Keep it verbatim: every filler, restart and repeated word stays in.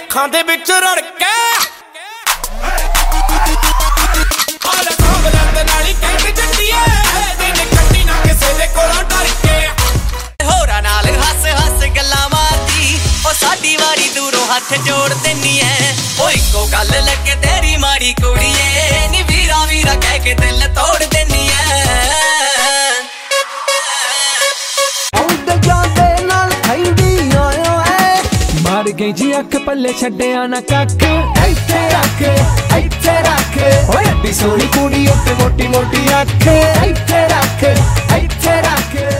ਅੱਖਾਂ ਦੇ ਵਿੱਚ ਰੜਕੇ ਆਲੇ ਕੋਲ ਨਾਲ ਹੀ ਕਹਿ ਜੱਟੀਏ ਦਿਨ ਕੱਟੀ ਨਾ ਕਿਸੇ ਦੇ ਕੋਲੋਂ ਡਰ ਕੇ ਹੋਰਾਂ ਨਾਲ ਹੱਸ ਹੱਸ ਗੱਲਾਂ ਮਾਰਦੀ ਉਹ ਸਾਡੀ ਵਾਰੀ ਦੂਰੋਂ ਹੱਥ ਜੋੜ ਦਿੰਨੀ ਐ ਓ ਇੱਕੋ ਗੱਲ ਲੱਗੇ ਤੇਰੀ ਮਾੜੀ ਕੁੜੀਏ ਨੀ ਵੀਰਾ ਵੀਰਾ ਕਹਿ ਕੇ ਦਿਲ ਤੋੜ ਦਿੰਨੀ ਐ ਮਾਰ ਗਈ ਜੀ ਅੱਖ ਪੱਲੇ ਛੱਡਿਆ ਨਾ ਕੱਖ ਇੱਥੇ ਰੱਖ ਇੱਥੇ ਰੱਖ ਓਏ ਅੱਡੀ ਸੋਹਣੀ ਕੁੜੀ ਉੱਤੇ ਮੋਟੀ ਮੋਟੀ ਅੱਖ ਇੱਥੇ ਰੱਖ ਇੱਥੇ ਰੱਖ